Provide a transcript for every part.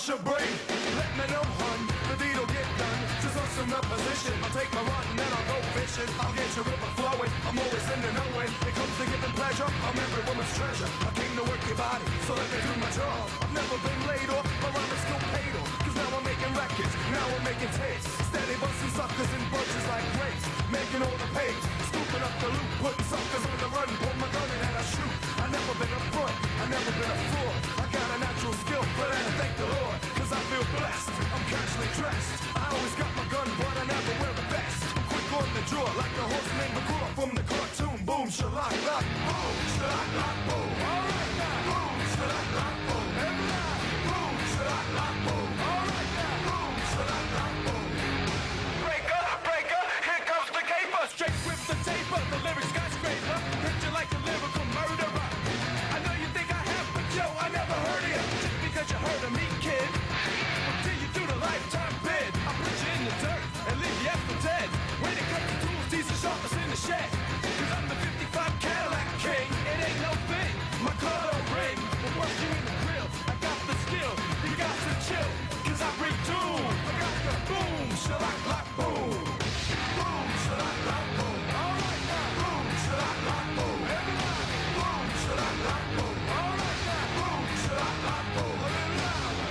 crush your brain. Let me know, hun, the deed'll get done. Just assume the position. I'll take my run and then I'll go fishing. I'll get your river flowing. I'm always in the know when it comes to giving pleasure. I'm every woman's treasure. I came to work your body, so let me do my job. I've never been laid off, my rhyme is still paid off. Cause now I'm making records, now I'm making tapes. Steady busting suckers in bunches like grapes. Making all the page, scooping up the loot. Putting suckers on the run, pull my gun and I shoot. I never been up front, I never been a fraud. I got a natural skill, but I thank the Lord. Cause I feel blessed, I'm casually dressed. I always got my gun, but I never wear a vest. I'm quick on the draw, like the horse named McGraw from the cartoon. Boom, shalak, lock, boom, shalak, lock, boom. Alright now, boom, shalak, lock, boom. Everybody, boom, shalak, lock, boom. Alright now, boom, shalak, lock, boom. Breaker, breaker, here comes the caper. Straight with the taper, the lyric skyscraper. Hit you like a lyrical murderer. I know you think I have, but yo, I never heard of you. Just because you heard of me, kid. Until you do the lifetime bid, I'll put you in the dirt and leave you for dead. When it comes to tools, these are sharpest in the shed. Cause I'm the 55 Cadillac king, it ain't no thing. My car don't ring, but work you in the grill. I got the skill, you got to chill. Cause I bring doom, I got the boom, shalak, lock, boom. Boom, shalak, lock, boom. Alright now, boom, shalak, lock, boom. Everybody, boom, shalak, lock, boom. Alright now, boom, shalak, lock, boom. A little louder.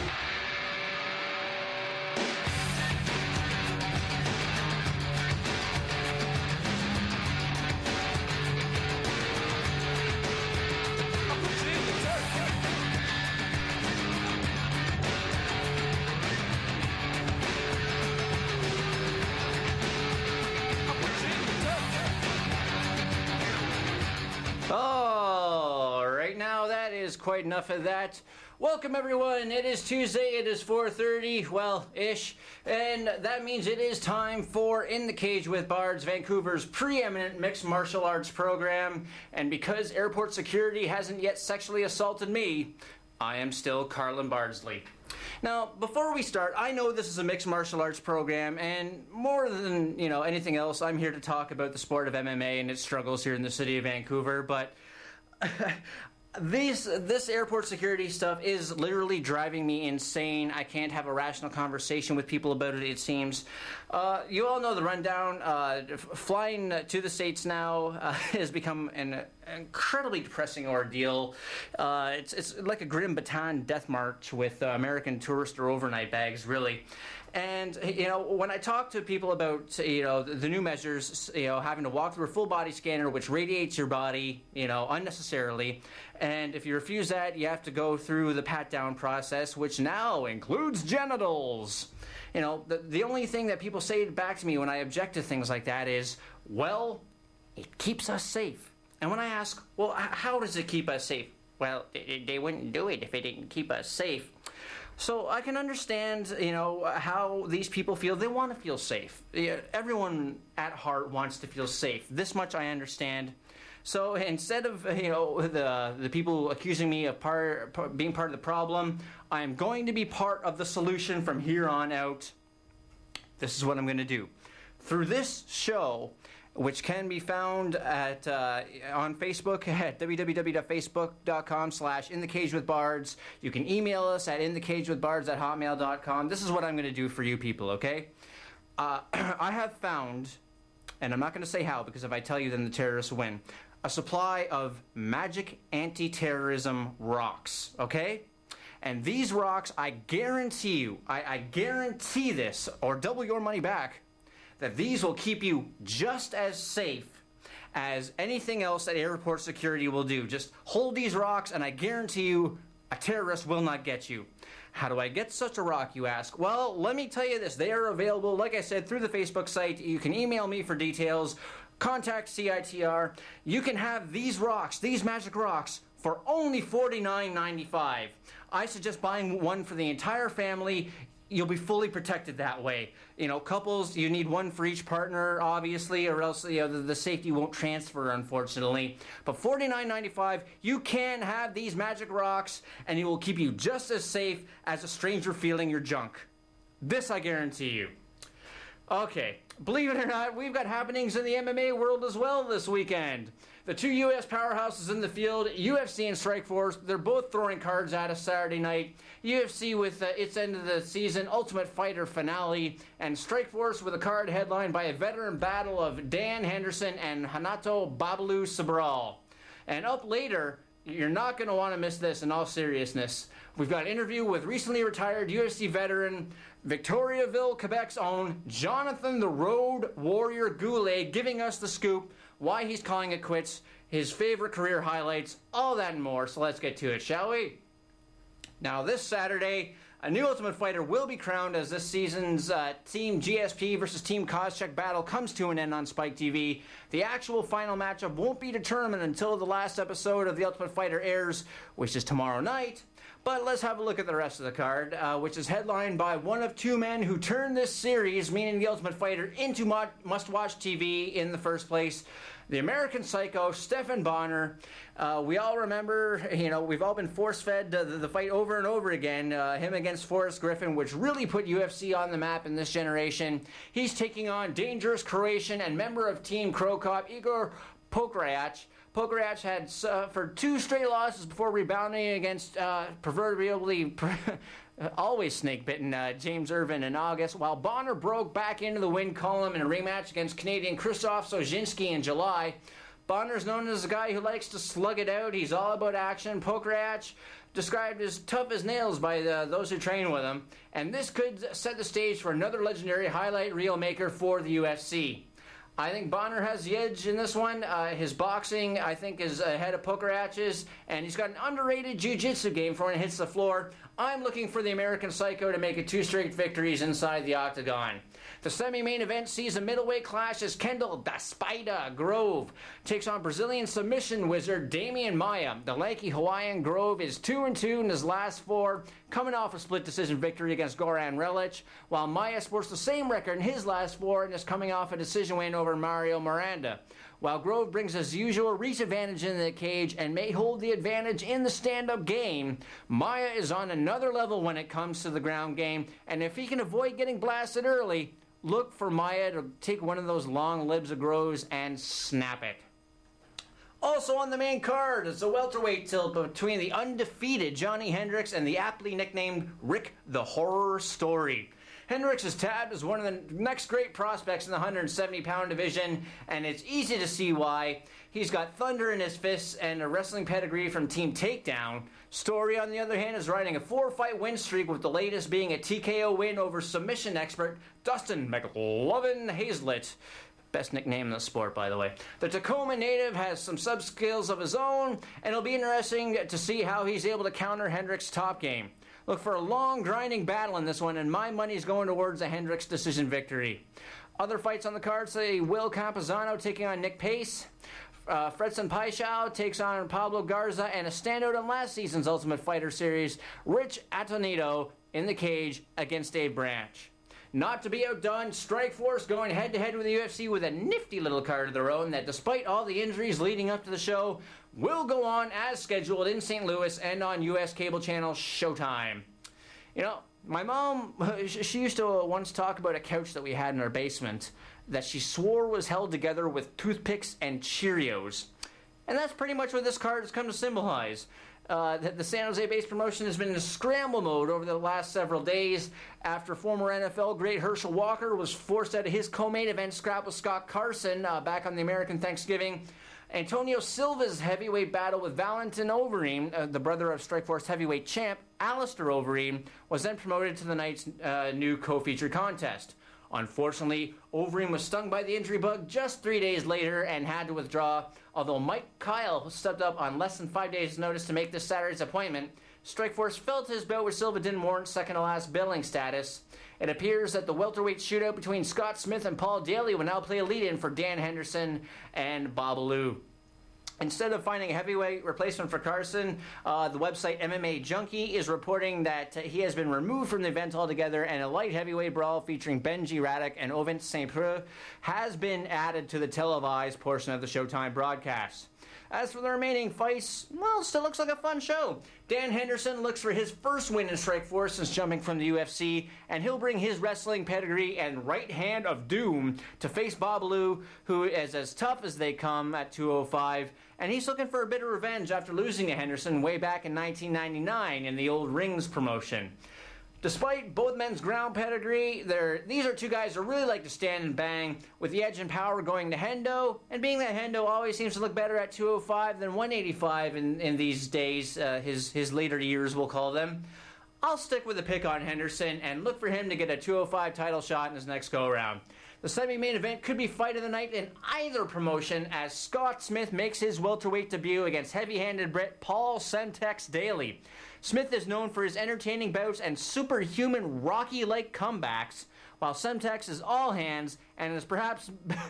I'll put you in the dirt. I'll put you in the dirt. Oh, right now that is quite enough of that. Welcome everyone. It is Tuesday. It is 4:30, well-ish, and that means it is time for In the Cage with Bards, Vancouver's preeminent mixed martial arts program. And because airport security hasn't yet sexually assaulted me, I am still Carlin Bardsley. Now, before we start, I know this is a mixed martial arts program, and more than anything else, I'm here to talk about the sport of MMA and its struggles here in the city of Vancouver. But this airport security stuff is literally driving me insane. I can't have a rational conversation with people about it, it seems. You all know the rundown. Flying to the States now has become an incredibly depressing ordeal. It's like a Grim Baton death march with American Tourister overnight bags, really. And, when I talk to people about, the new measures, having to walk through a full body scanner which radiates your body, unnecessarily, and if you refuse that, you have to go through the pat-down process, which now includes genitals. The only thing that people say back to me when I object to things like that is, well, it keeps us safe. And when I ask, well, how does it keep us safe? Well, they wouldn't do it if it didn't keep us safe. So I can understand, how these people feel. They want to feel safe. Everyone at heart wants to feel safe. This much I understand. So instead of, the people accusing me of being part of the problem, I'm going to be part of the solution from here on out. This is what I'm going to do. Through this show, which can be found at on Facebook at www.facebook.com/inthecagewithbards. You can email us at inthecagewithbards@hotmail.com. This is what I'm going to do for you people, okay? I have found, and I'm not going to say how, because if I tell you, then the terrorists win, a supply of magic anti-terrorism rocks, okay? And these rocks, I guarantee you, I guarantee this, or double your money back, that these will keep you just as safe as anything else that airport security will do. Just hold these rocks and I guarantee you a terrorist will not get you. How do I get such a rock, you ask? Well, let me tell you this. They are available, like I said, through the Facebook site. You can email me for details. Contact CITR. You can have these rocks, these magic rocks, for only $49.95. I suggest buying one for the entire family. You'll be fully protected that way. Couples, you need one for each partner, obviously, or else the safety won't transfer, unfortunately. But $49.95, you can have these magic rocks, and it will keep you just as safe as a stranger feeling your junk. This I guarantee you. Okay, believe it or not, we've got happenings in the MMA world as well this weekend. The two U.S. powerhouses in the field, UFC and Strikeforce, they're both throwing cards at us Saturday night. UFC with its end of the season Ultimate Fighter finale, and Strikeforce with a card headlined by a veteran battle of Dan Henderson and Hanato Babalu Sabral. And up later, you're not going to want to miss this in all seriousness. We've got an interview with recently retired UFC veteran, Victoriaville, Quebec's own Jonathan the Road Warrior Goulet, giving us the scoop, why he's calling it quits, his favorite career highlights, all that and more. So let's get to it, shall we? Now, this Saturday, a new Ultimate Fighter will be crowned as this season's Team GSP versus Team Koscheck battle comes to an end on Spike TV. The actual final matchup won't be determined until the last episode of The Ultimate Fighter airs, which is tomorrow night. But let's have a look at the rest of the card, which is headlined by one of two men who turned this series, meaning The Ultimate Fighter, into must-watch TV in the first place. The American Psycho, Stephan Bonnar. We all remember, we've all been force-fed the fight over and over again, him against Forrest Griffin, which really put UFC on the map in this generation. He's taking on dangerous Croatian and member of Team Crow Cop, Igor Pokrajac. Pokrajac had suffered 2 straight losses before rebounding against proverbially always snake-bitten James Irvin in August, while Bonnar broke back into the win column in a rematch against Canadian Krzysztof Sozinski in July. Bonnar is known as a guy who likes to slug it out. He's all about action. Pokrajac described as tough as nails by those who train with him, and this could set the stage for another legendary highlight reel maker for the UFC. I think Bonnar has the edge in this one. His boxing, I think, is ahead of Pokrajac's, and he's got an underrated jiu-jitsu game for when he hits the floor. I'm looking for the American Psycho to make it 2 straight victories inside the octagon. The semi-main event sees a middleweight clash as Kendall Da Spider Grove takes on Brazilian submission wizard Damian Maia. The lanky Hawaiian Grove is 2-2 in his last 4, coming off a split decision victory against Goran Relic, while Maia sports the same record in his last 4 and is coming off a decision win over Mario Miranda. While Grove brings his usual reach advantage in the cage and may hold the advantage in the stand-up game, Maia is on another level when it comes to the ground game, and if he can avoid getting blasted early, look for Maia to take one of those long libs of Groves and snap it. Also on the main card is a welterweight tilt between the undefeated Johnny Hendricks and the aptly nicknamed Rick the Horror Story. Hendricks is tabbed as one of the next great prospects in the 170-pound division, and it's easy to see why. He's got thunder in his fists and a wrestling pedigree from Team Takedown. Story, on the other hand, is riding a 4-fight win streak, with the latest being a TKO win over submission expert Dustin McLovin Hazlett. Best nickname in the sport, by the way. The Tacoma native has some sub-skills of his own, and it'll be interesting to see how he's able to counter Hendricks' top game. Look for a long, grinding battle in this one, and my money's going towards a Hendricks decision victory. Other fights on the card say Will Campazano taking on Nick Pace. Fredson Paixão takes on Pablo Garza, and a standout in last season's Ultimate Fighter series, Rich Atonito in the cage against Dave Branch. Not to be outdone, Strikeforce going head-to-head with the UFC with a nifty little card of their own that, despite all the injuries leading up to the show, will go on as scheduled in St. Louis and on U.S. cable channel Showtime. My mom, she used to once talk about a couch that we had in our basement that she swore was held together with toothpicks and Cheerios. And that's pretty much what this card has come to symbolize. The San Jose-based promotion has been in scramble mode over the last several days after former NFL great Herschel Walker was forced out of his co-main event scrap with Scott Carson back on the American Thanksgiving. Antonio Silva's heavyweight battle with Valentin Overeem, the brother of Strikeforce heavyweight champ Alistair Overeem, was then promoted to the night's new co-featured contest. Unfortunately, Overeem was stung by the injury bug just 3 days later and had to withdraw. Although Mike Kyle stepped up on less than 5 days' notice to make this Saturday's appointment, Strikeforce felt his bout with Silva didn't warrant second-to-last billing status. It appears that the welterweight shootout between Scott Smith and Paul Daly will now play a lead-in for Dan Henderson and Babalu. Instead of finding a heavyweight replacement for Carson, the website MMA Junkie is reporting that he has been removed from the event altogether, and a light heavyweight brawl featuring Benji Radek and Ovin St. Preux has been added to the televised portion of the Showtime broadcast. As for the remaining fights, well, still looks like a fun show. Dan Henderson looks for his first win in Strikeforce since jumping from the UFC, and he'll bring his wrestling pedigree and right hand of doom to face Babalu, who is as tough as they come at 205, and he's looking for a bit of revenge after losing to Henderson way back in 1999 in the old Rings promotion. Despite both men's ground pedigree, these are two guys who really like to stand and bang, with the edge and power going to Hendo, and being that Hendo always seems to look better at 205 than 185 in these days, his later years we'll call them, I'll stick with a pick on Henderson and look for him to get a 205 title shot in his next go-around. The semi-main event could be fight of the night in either promotion as Scott Smith makes his welterweight debut against heavy-handed Brit Paul Semtex Daly. Smith is known for his entertaining bouts and superhuman Rocky-like comebacks, while Semtex is all hands and is perhaps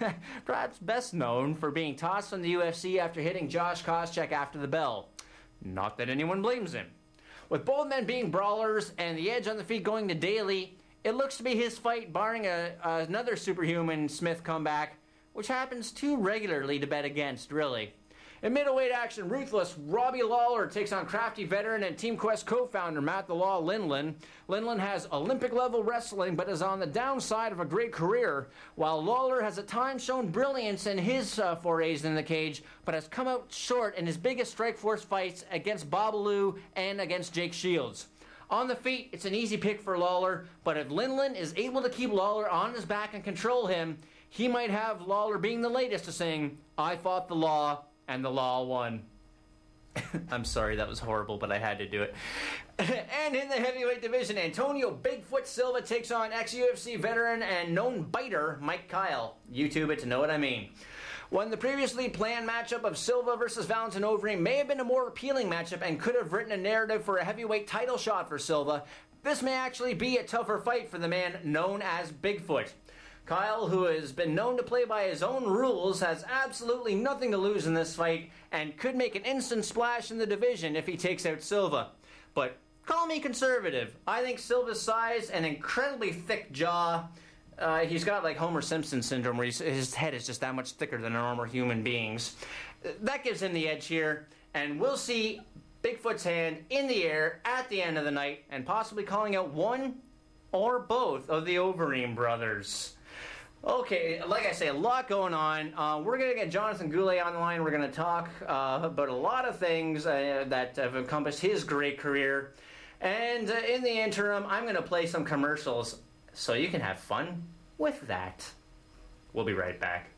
best known for being tossed from the UFC after hitting Josh Koscheck after the bell. Not that anyone blames him. With both men being brawlers and the edge on the feet going to Daly, it looks to be his fight, barring another superhuman Smith comeback, which happens too regularly to bet against, really. In middleweight action, ruthless Robbie Lawler takes on crafty veteran and Team Quest co-founder Matt the Law Lindland. Lindland has Olympic-level wrestling but is on the downside of a great career, while Lawler has at times shown brilliance in his forays in the cage, but has come out short in his biggest Strikeforce fights against Babalu and against Jake Shields. On the feet, it's an easy pick for Lawler, but if Lindland is able to keep Lawler on his back and control him, he might have Lawler being the latest to sing, "I fought the law, and the law won." I'm sorry, that was horrible, but I had to do it. And in the heavyweight division, Antonio Bigfoot Silva takes on ex-UFC veteran and known biter Mike Kyle. YouTube it to know what I mean. When the previously planned matchup of Silva versus Valentin Overeem may have been a more appealing matchup and could have written a narrative for a heavyweight title shot for Silva, this may actually be a tougher fight for the man known as Bigfoot. Kyle, who has been known to play by his own rules, has absolutely nothing to lose in this fight and could make an instant splash in the division if he takes out Silva. But call me conservative. I think Silva's size and incredibly thick jaw, he's got like Homer Simpson syndrome where his head is just that much thicker than normal human beings. That gives him the edge here, and we'll see Bigfoot's hand in the air at the end of the night and possibly calling out one or both of the Overeem brothers. Okay, like I say, a lot going on. We're going to get Jonathan Goulet on the line. We're going to talk about a lot of things that have encompassed his great career. And in the interim, I'm going to play some commercials so you can have fun with that. We'll be right back.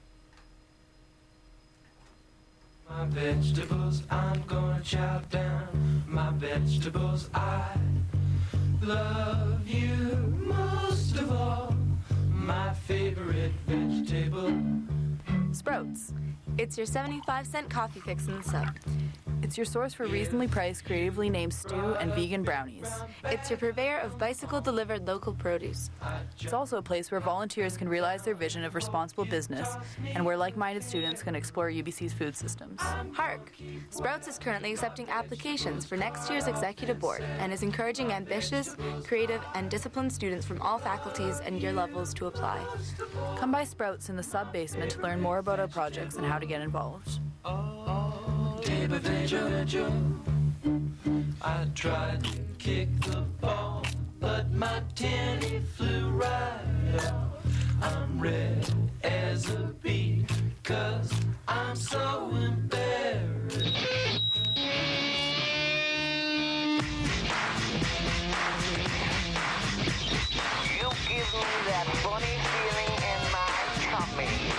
My vegetables, I'm gonna chop down. My vegetables, I love you most of all. My favorite vegetable. Sprouts. It's your 75-cent coffee fix in the sub. It's your source for reasonably priced, creatively named stew and vegan brownies. It's your purveyor of bicycle-delivered local produce. It's also a place where volunteers can realize their vision of responsible business and where like-minded students can explore UBC's food systems. Hark! Sprouts is currently accepting applications for next year's executive board and is encouraging ambitious, creative, and disciplined students from all faculties and year levels to apply. Come by Sprouts in the sub-basement to learn more about our projects and how to get involved. I tried to kick the ball, but my tenny flew right out. I'm red as a bee, 'cause I'm so embarrassed. You give me that funny feeling in my tummy.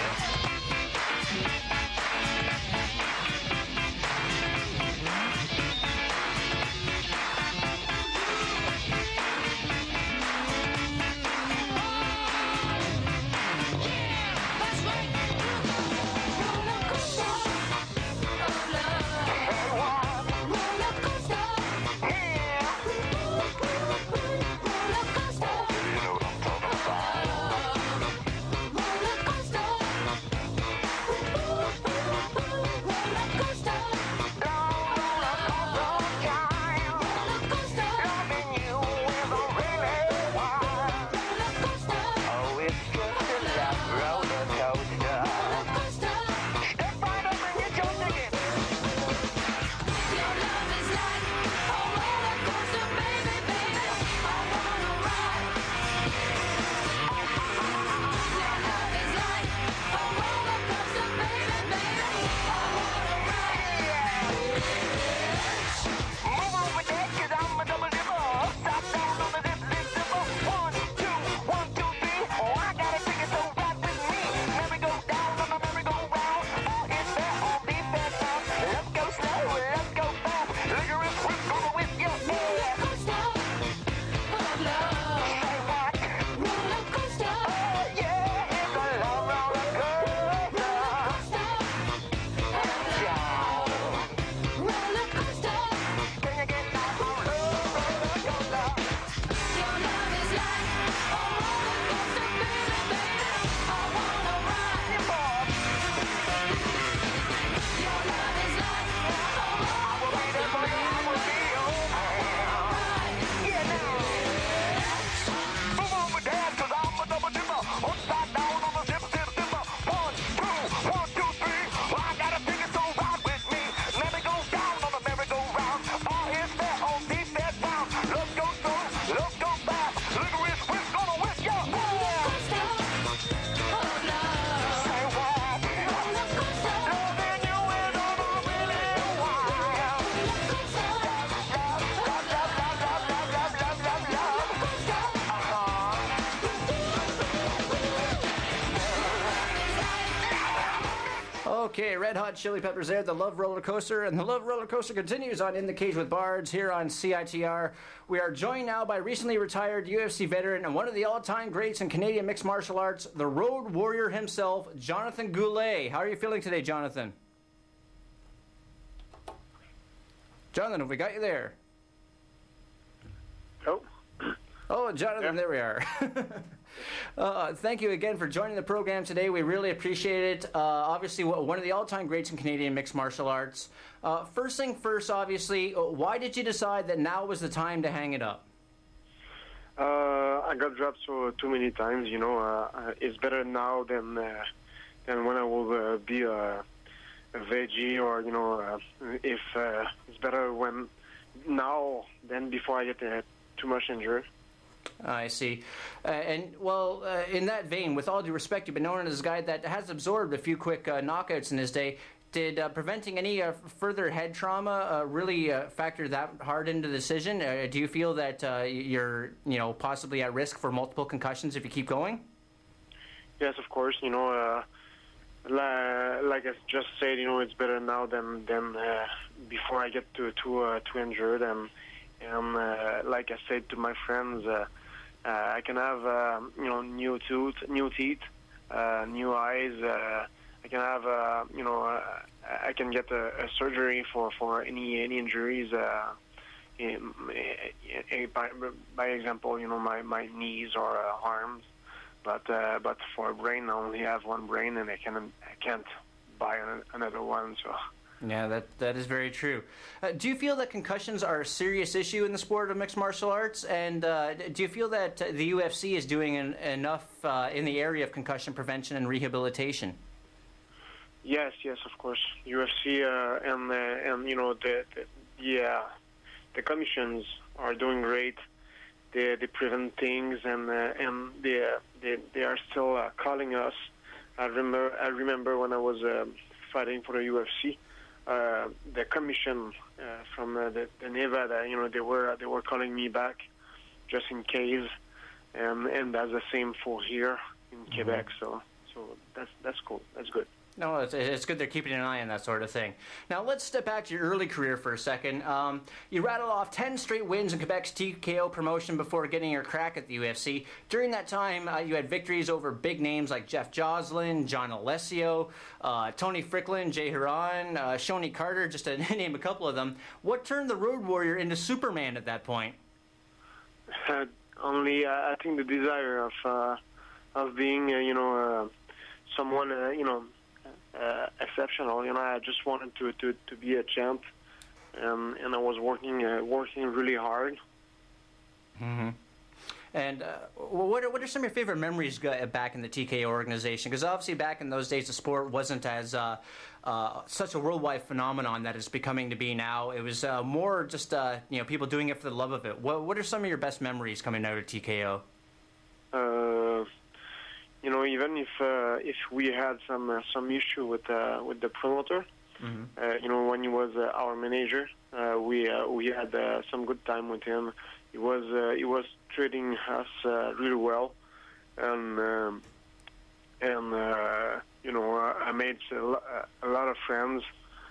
Okay, Red Hot Chili Peppers there, the Love Roller Coaster, and the Love Roller Coaster continues on In the Cage with Bards here on CITR. We are joined now by recently retired UFC veteran and one of the all-time greats in Canadian mixed martial arts, the Road Warrior himself, Jonathan Goulet. How are you feeling today, Jonathan? Jonathan, have we got you there? Oh, Jonathan, there we are. Thank you again for joining the program today. We really appreciate it. Obviously, one of the all-time greats in Canadian mixed martial arts. First thing first, obviously, why did you decide that now was the time to hang it up? I got dropped too many times. It's better now than when I will be a veggie, or if it's better when now than before I get too much injured. I see. In that vein, with all due respect, you've been known as a guy that has absorbed a few quick knockouts in his day. Did preventing any further head trauma really factor that hard into the decision? Do you feel that you're possibly at risk for multiple concussions if you keep going? Yes, of course. Like I just said, it's better now than before I get too injured. And like I said to my friends, I can have new teeth, new eyes. I can have I can get a surgery for any injuries. By example, my knees or arms. But for a brain, I only have one brain, and I can't buy another one. So. Yeah, that is very true. Do you feel that concussions are a serious issue in the sport of mixed martial arts? And do you feel that the UFC is doing enough in the area of concussion prevention and rehabilitation? Yes, of course. UFC and the commissions are doing great. They prevent things, and they are still calling us. I remember when I was fighting for the UFC. The commission from the Nevada, they were calling me back just in case, and that's the same for here in Quebec. So that's cool. That's good. No, it's good they're keeping an eye on that sort of thing. Now, let's step back to your early career for a second. You rattled off 10 straight wins in Quebec's TKO promotion before getting your crack at the UFC. During that time, you had victories over big names like Jeff Joslin, John Alessio, Tony Fricklin, Jay Huron, Shoney Carter, just to name a couple of them. What turned the Road Warrior into Superman at that point? Only, I think, the desire of being, someone, exceptional. I just wanted to be a champ, and I was working really hard. Mm-hmm. And what are some of your favorite memories back in the TKO organization? Because obviously back in those days the sport wasn't as such a worldwide phenomenon that it's becoming to be now. It was more just people doing it for the love of it. What are some of your best memories coming out of TKO? Even if we had some issue with the promoter, mm-hmm. When he was our manager, we had some good time with him. He was treating us really well, and I made a lot of friends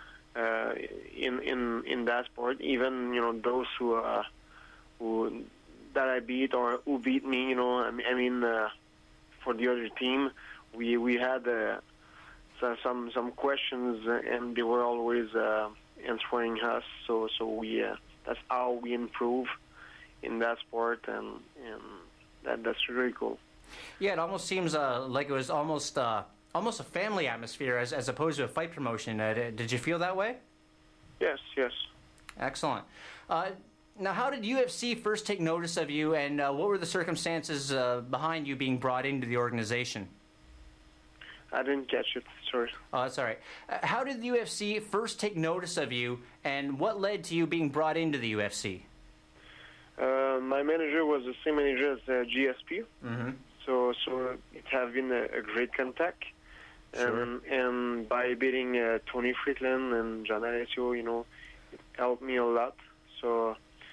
in that sport. Even those who that I beat or who beat me. For the other team, we had some questions, and they were always answering us. So we that's how we improve in that sport, and that's really cool. Yeah, it almost seems like it was almost a family atmosphere as opposed to a fight promotion. Did you feel that way? Yes. Excellent. Now, how did UFC first take notice of you, and what were the circumstances behind you being brought into the organization? I didn't catch it, sorry. Oh, that's all right. How did the UFC first take notice of you, and what led to you being brought into the UFC? My manager was the same manager as GSP, mm-hmm. so it has been a great contact. Sure. And by beating Tony Fricklin and John Alessio, it helped me a lot. So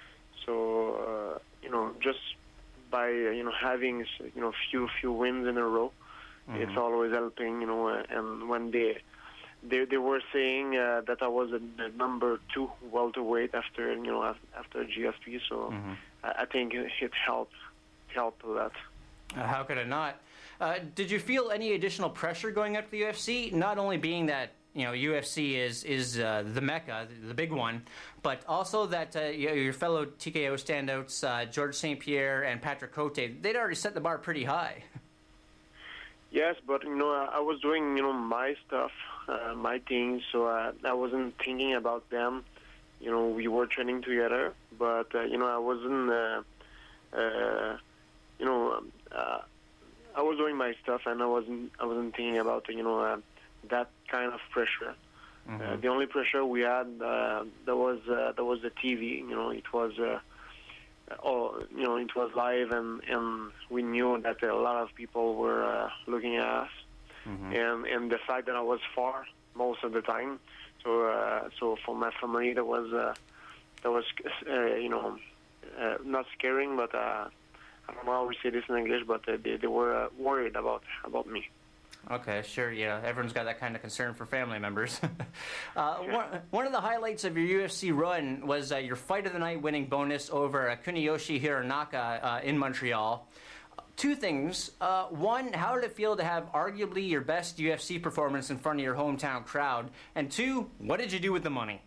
just by having few wins in a row, mm-hmm. it's always helping. And when they they were saying that I was the number 2 welterweight after after GSP. So I think it helped a lot. How could it not? Did you feel any additional pressure going up to the UFC? Not only being that UFC is the mecca, the big one, but also that your fellow TKO standouts, George St. Pierre and Patrick Cote, they'd already set the bar pretty high. Yes, but I was doing my stuff, my things, so I wasn't thinking about them. We were training together, but I wasn't. I was doing my stuff, and I wasn't thinking about that kind of pressure. The only pressure we had that was the TV. It was it was live, and we knew that a lot of people were looking at us, and the fact that I was far most of the time. So for my family, that was not scaring, but I don't know how we say this in English, but they were worried about me. Okay, sure, yeah. Everyone's got that kind of concern for family members. One of the highlights of your UFC run was your Fight of the Night winning bonus over Kuniyoshi Hironaka in Montreal. Two things. One, how did it feel to have arguably your best UFC performance in front of your hometown crowd? And two, what did you do with the money?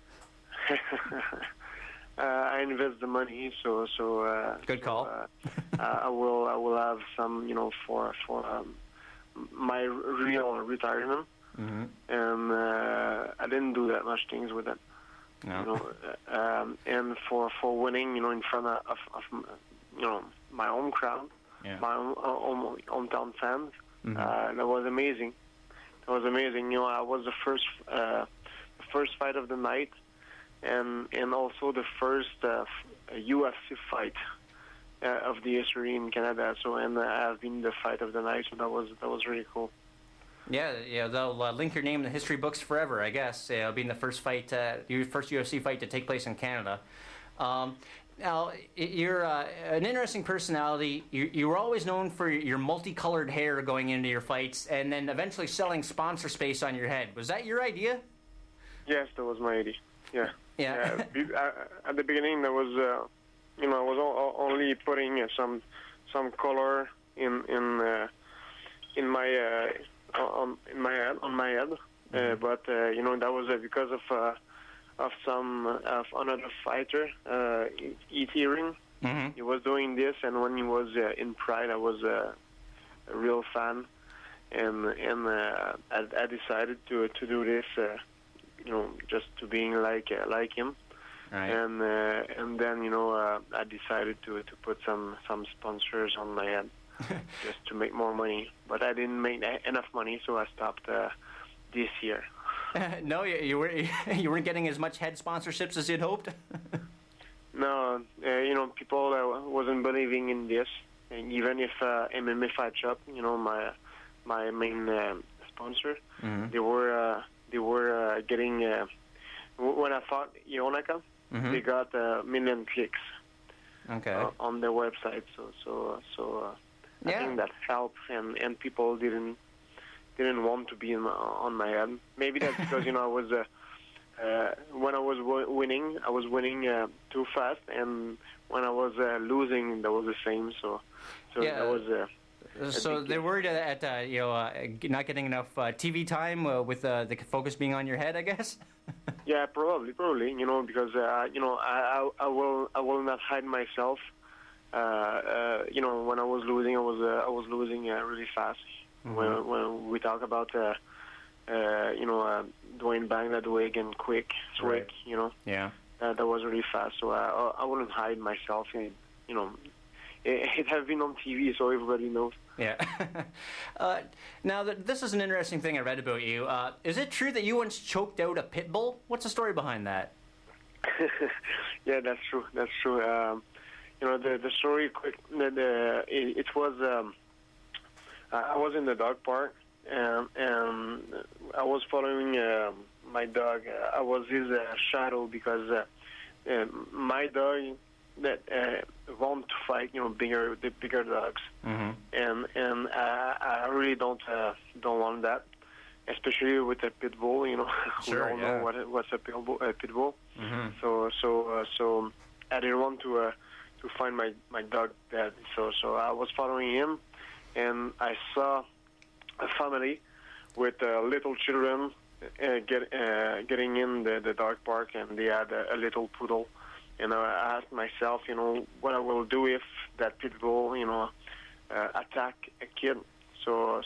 I invest the money, so good call. I will have some, for my real retirement, and I didn't do that much things with it. No. And for winning, in front of my home crowd, my own hometown fans, that was amazing. It was amazing. I was the first fight of the night. And also the first UFC fight of the history in Canada. So and I've been the fight of the night. So that was really cool. Yeah, they'll link your name in the history books forever, I guess. It'll be the first fight, your first UFC fight to take place in Canada. Now, you're an interesting personality. You were always known for your multicolored hair going into your fights, and then eventually selling sponsor space on your head. Was that your idea? Yes, that was my idea. Yeah. Yeah. At the beginning, there was, I was only putting some color in my head, but that was because of another fighter, Eat Hearing. He was doing this, and when he was in Pride, I was a real fan, and I decided to do this. Just to being like him, right. And then I decided to put some sponsors on my head just to make more money, but I didn't make enough money, so I stopped this year. No, you weren't getting as much head sponsorships as you'd hoped. No, people wasn't believing in this, and even if MMA Fight Shop, my main sponsor, they were getting, when I fought Hironaka, they got 1 million clicks on their website. So I think that helped, and people didn't want to be on my head. Maybe that's because I was when I was winning, I was winning too fast, and when I was losing, that was the same. So that was. So they're worried at not getting enough TV time with the focus being on your head, I guess. Yeah, probably, because I will not hide myself. When I was losing, I was losing really fast. When we talk about doing bang that way again, quick, slick, that was really fast. So I wouldn't hide myself. It has been on TV, so everybody knows. Yeah. Now, this is an interesting thing I read about you. Is it true that you once choked out a pit bull? What's the story behind that? Yeah, that's true. That's true. The story quick. It was. I was in the dog park, and I was following my dog. I was his shadow because my dog that want to fight, the bigger dogs, and I really don't want that. especially with a pit bull. You know, Sure, we all yeah. know what's a pit bull. Mm-hmm. So I didn't want to find my dog dead. So I was following him, and I saw a family with little children getting in the dog park, and they had a little poodle. And I asked myself, you know, what I will do if that pit bull, you know, attack a kid. So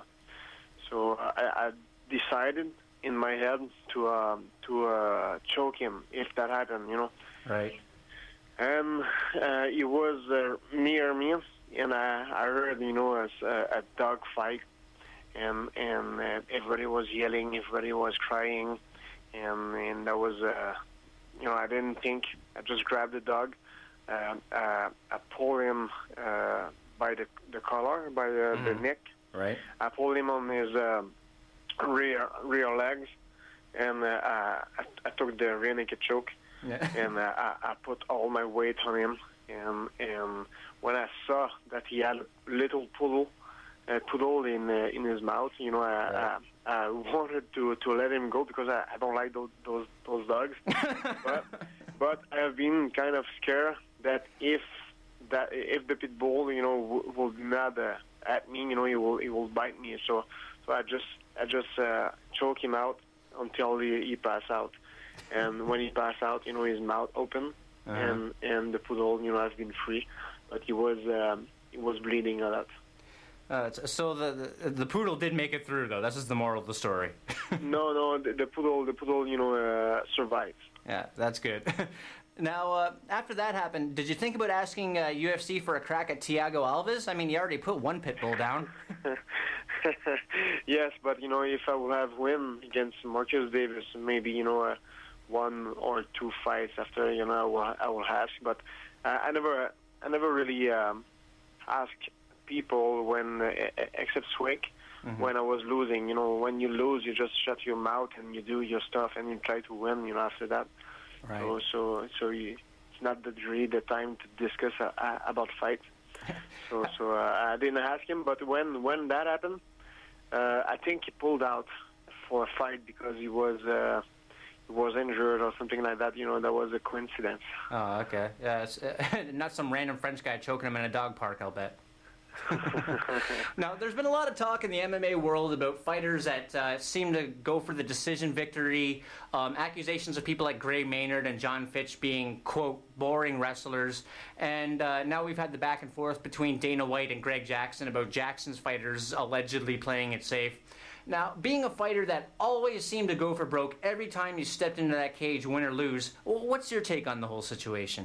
I decided in my head to choke him if that happened, you know. Right. And he was near me, and I heard, you know, a dog fight, and everybody was yelling, everybody was crying, and that was, you know, I didn't think. I just grabbed the dog, I pulled him by the collar, by the neck. Right. I pulled him on his rear legs, and I took the rear naked choke. Yeah. And I put all my weight on him, and when I saw that he had a little poodle in his mouth, you know, I wanted to let him go because I don't like those dogs, but I have been kind of scared that if the pit bull, you know, will not at me, you know, he will bite me. So I just choke him out until he pass out. And when he passed out, you know, his mouth open, and the poodle, you know, has been free, but he was bleeding a lot. So the poodle did make it through, though. This is the moral of the story. No, the poodle, you know, survived. Yeah, that's good. Now, after that happened, did you think about asking UFC for a crack at Thiago Alves? I mean, you already put one pit bull down. Yes, but you know, if I would have win against Marcus Davis, maybe, you know, 1 or 2 fights after, you know, I will ask. But I never really ask people when, except Swick, when I was losing. You know, when you lose, you just shut your mouth and you do your stuff and you try to win. You know, after that. Right. So it's not really the time to discuss about fights. So I didn't ask him, but when that happened, I think he pulled out for a fight because he was injured or something like that. You know, that was a coincidence. Oh, okay. Yeah, it's, not some random French guy choking him in a dog park, I'll bet. Now, there's been a lot of talk in the MMA world about fighters that seem to go for the decision victory, accusations of people like Gray Maynard and John Fitch being, quote, boring wrestlers, and now we've had the back and forth between Dana White and Greg Jackson about Jackson's fighters allegedly playing it safe. Now, being a fighter that always seemed to go for broke every time you stepped into that cage, win or lose, what's your take on the whole situation?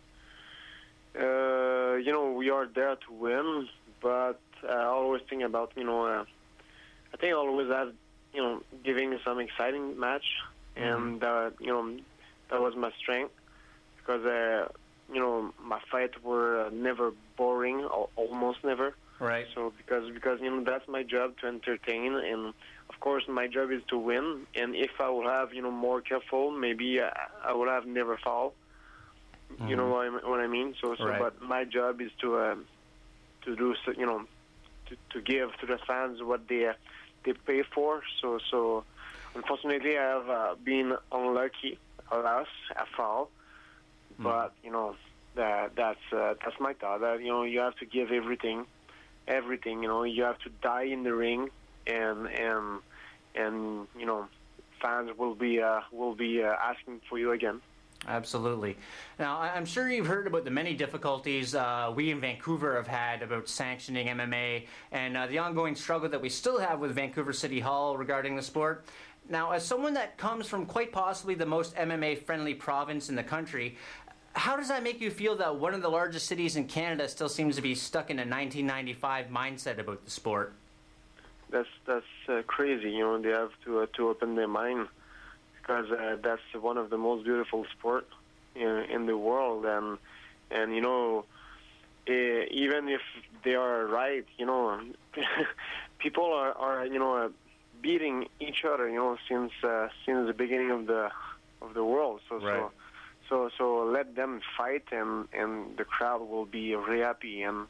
You know, we are there to win, but I always think about, you know, I think I always have, you know, giving some exciting match, and, you know, that was my strength, because, you know, my fights were never boring, or almost never. Right. So because you know, that's my job, to entertain, and of course my job is to win. And if I would have, you know, more careful, maybe I would have never fall. You know what I mean? So Right. But my job is to do, you know, to give to the fans what they pay for. So unfortunately, I have been unlucky. Alas, I fall. But you know, that's my thought. That, you know, you have to give everything. You know, you have to die in the ring, and you know, fans will be asking for you again. Absolutely. Now, I'm sure you've heard about the many difficulties we in Vancouver have had about sanctioning MMA, and the ongoing struggle that we still have with Vancouver City Hall regarding the sport. Now, as someone that comes from quite possibly the most MMA-friendly province in the country, how does that make you feel that one of the largest cities in Canada still seems to be stuck in a 1995 mindset about the sport? That's crazy. You know, they have to open their mind, because that's one of the most beautiful sport in the world, and you know, even if they are right, you know, people are you know, beating each other, you know, since the beginning of the world. Right. So let them fight, and the crowd will be really happy, and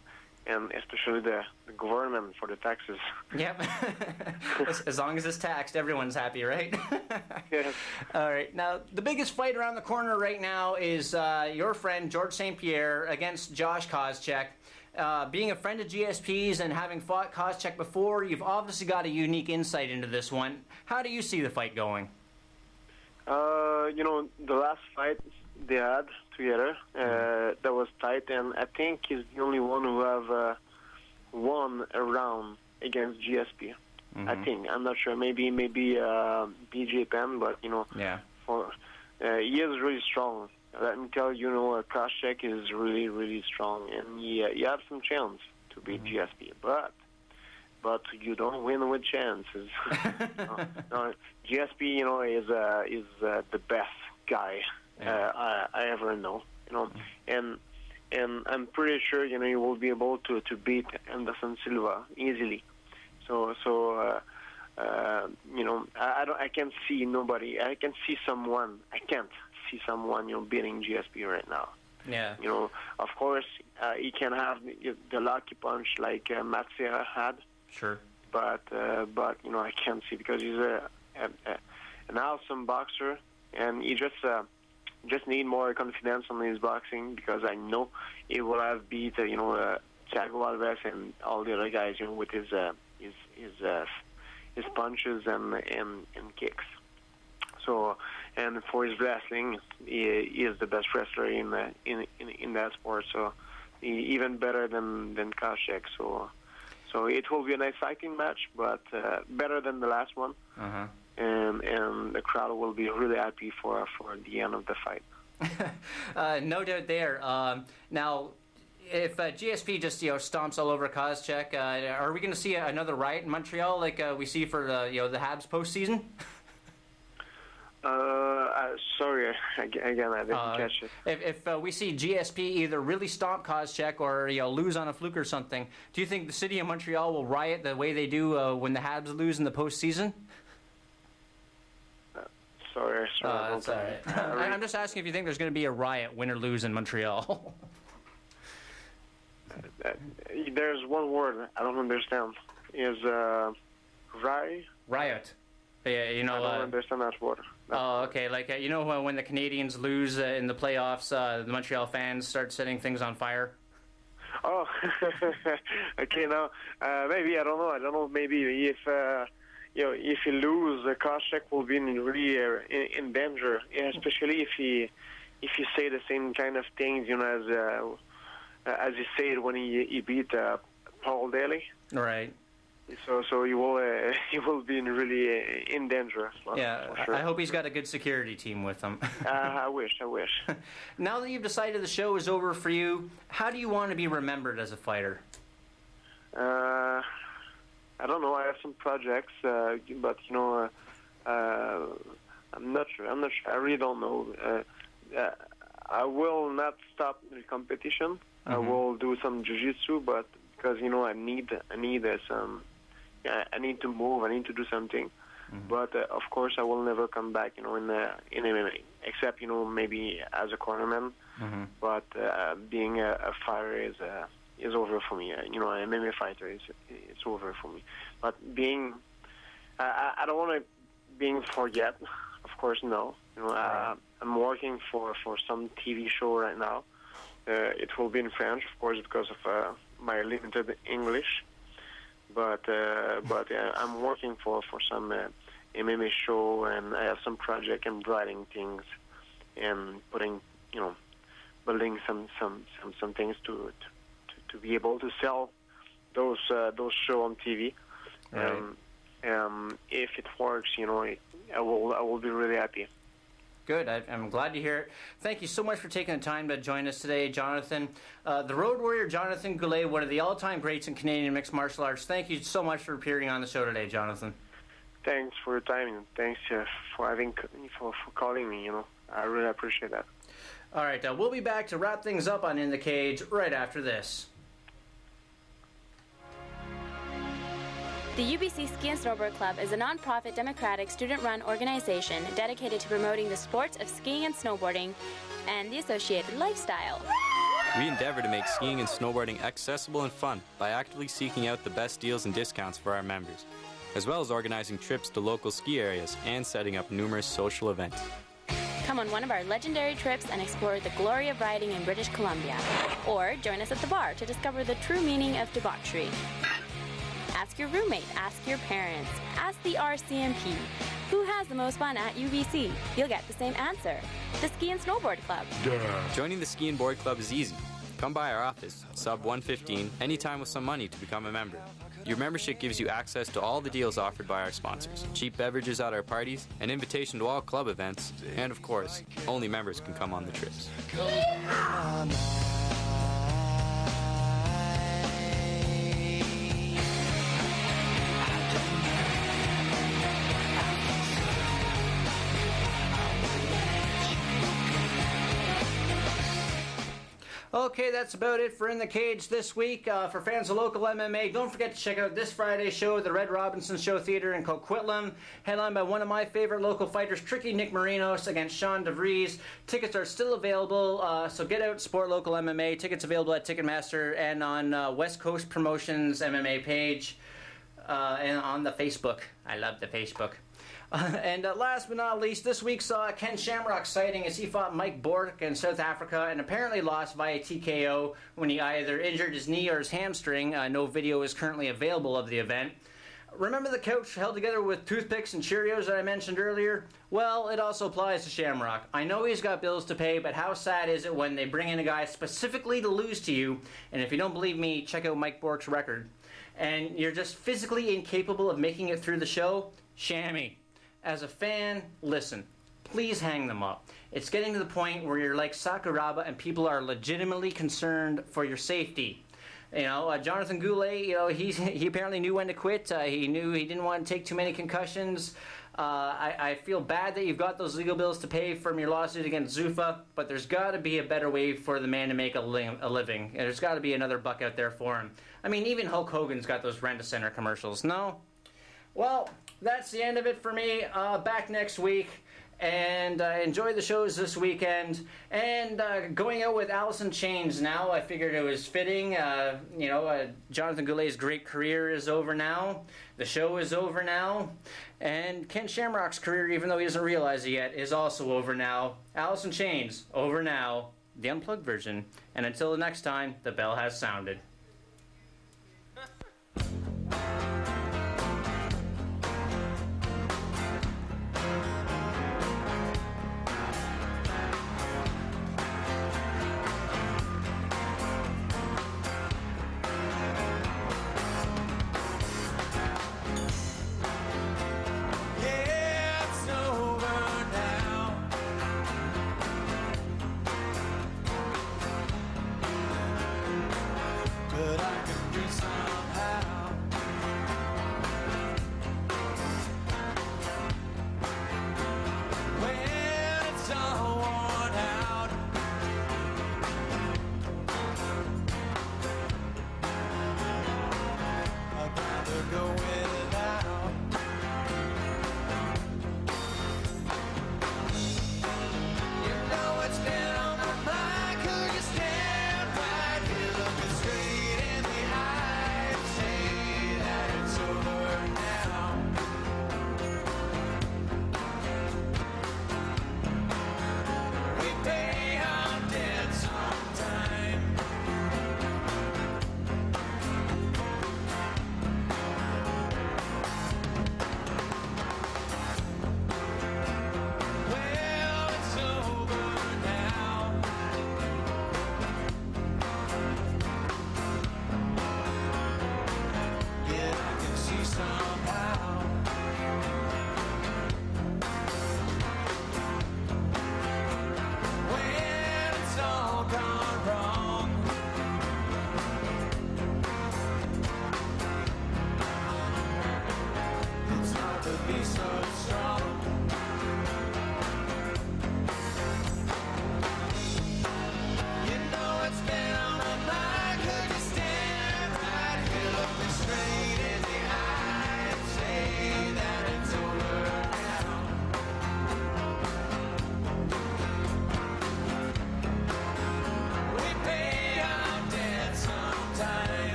and especially the government for the taxes. Yep. As long as it's taxed, everyone's happy, right? Yes. All right. Now, the biggest fight around the corner right now is your friend George St. Pierre against Josh Koscheck. Being a friend of GSP's and having fought Koscheck before, you've obviously got a unique insight into this one. How do you see the fight going? The last fight they had together, that was tight, and I think he's the only one who have won a round against GSP. I think. I'm not sure. Maybe BJ Penn, but Yeah. He is really strong. Let me tell you, Koscheck is really, really strong, and he have some chance to beat GSP, but you don't win with chances. No, GSP, is the best guy I ever know. And I'm pretty sure he will be able to beat Anderson Silva easily. So I can't see nobody. I can see someone. I can't see someone beating GSP right now. Yeah. Of course, he can have the lucky punch like Matt Serra had. Sure. But I can't see, because he's an awesome boxer, and he just need more confidence on his boxing, because I know he will have beat Thiago Alves and all the other guys with his punches and kicks. So, and for his wrestling, he is the best wrestler in that sport. So, even better than Koscheck. So it will be an exciting match, but better than the last one. And the crowd will be really happy for the end of the fight. No doubt there. Now, if GSP just stomps all over Koscheck, are we going to see another riot in Montreal like we see for the Habs postseason? Sorry, again, I didn't catch it. If we see GSP either really stomp Koscheck or lose on a fluke or something, do you think the city of Montreal will riot the way they do when the Habs lose in the postseason? Sorry. That's all right. I'm just asking if you think there's going to be a riot, win or lose, in Montreal. There's one word I don't understand. Is riot? Riot. Yeah, I don't understand that word. Oh, okay. Like, when the Canadians lose in the playoffs, the Montreal fans start setting things on fire? Oh, okay. Now, maybe, I don't know. Maybe if you lose, Koscheck will be really in danger, especially if he say the same kind of things, as he said when he beat Paul Daly. Right. So he will be really in danger. Yeah, for sure. I hope he's got a good security team with him. I wish. Now that you've decided the show is over for you, how do you want to be remembered as a fighter? I don't know. I have some projects, but I'm not sure. I really don't know. I will not stop the competition. I will do some jiu-jitsu, but because I need some. I need to move. I need to do something. But of course, I will never come back. In MMA, except maybe as a cornerman. But being a fighter is over for me. An MMA fighter it's over for me. But I don't want to being forget. Of course, no. I'm working for some TV show right now. It will be in French, of course, because of my limited English. But I'm working for some MMA show, and I have some project and writing things and putting, building some things to be able to sell those show on TV. Right. If it works, I will be really happy. Good. I'm glad to hear it. Thank you so much for taking the time to join us today, Jonathan. The Road Warrior, Jonathan Goulet, one of the all-time greats in Canadian mixed martial arts. Thank you so much for appearing on the show today, Jonathan. Thanks for your time, and thanks for calling me. I really appreciate that. All right. We'll be back to wrap things up on In the Cage right after this. The UBC Ski and Snowboard Club is a non-profit, democratic, student-run organization dedicated to promoting the sports of skiing and snowboarding and the associated lifestyle. We endeavor to make skiing and snowboarding accessible and fun by actively seeking out the best deals and discounts for our members, as well as organizing trips to local ski areas and setting up numerous social events. Come on one of our legendary trips and explore the glory of riding in British Columbia. Or join us at the bar to discover the true meaning of debauchery. Ask your roommate, ask your parents, ask the RCMP. Who has the most fun at UBC? You'll get the same answer. The Ski and Snowboard Club. Joining the Ski and Board Club is easy. Come by our office, sub 115, anytime with some money to become a member. Your membership gives you access to all the deals offered by our sponsors, cheap beverages at our parties, an invitation to all club events, and of course, only members can come on the trips. Okay, that's about it for In the Cage this week. For fans of local MMA, don't forget to check out this Friday's show at the Red Robinson Show Theatre in Coquitlam, headlined by one of my favorite local fighters, Tricky Nick Marinos, against Sean DeVries. Tickets are still available, so get out, support local MMA. Tickets available at Ticketmaster and on West Coast Promotions MMA page and on the Facebook. I love the Facebook. And last but not least, this week saw Ken Shamrock sighting as he fought Mike Bork in South Africa and apparently lost via TKO when he either injured his knee or his hamstring. No video is currently available of the event. Remember the couch held together with toothpicks and Cheerios that I mentioned earlier? Well, it also applies to Shamrock. I know he's got bills to pay, but how sad is it when they bring in a guy specifically to lose to you? And if you don't believe me, check out Mike Bork's record. And you're just physically incapable of making it through the show? Shammy. As a fan, listen, please hang them up. It's getting to the point where you're like Sakuraba and people are legitimately concerned for your safety. You know, Jonathan Goulet, you know, he apparently knew when to quit. He knew he didn't want to take too many concussions. I feel bad that you've got those legal bills to pay from your lawsuit against Zuffa, but there's got to be a better way for the man to make a living. There's got to be another buck out there for him. I mean, even Hulk Hogan's got those Rent-A-Center commercials, no? Well, that's the end of it for me. Back next week. And enjoy the shows this weekend. And going out with Alice in Chains now, I figured it was fitting. Jonathan Goulet's great career is over now. The show is over now. And Ken Shamrock's career, even though he doesn't realize it yet, is also over now. Alice in Chains, over now. The unplugged version. And until the next time, the bell has sounded.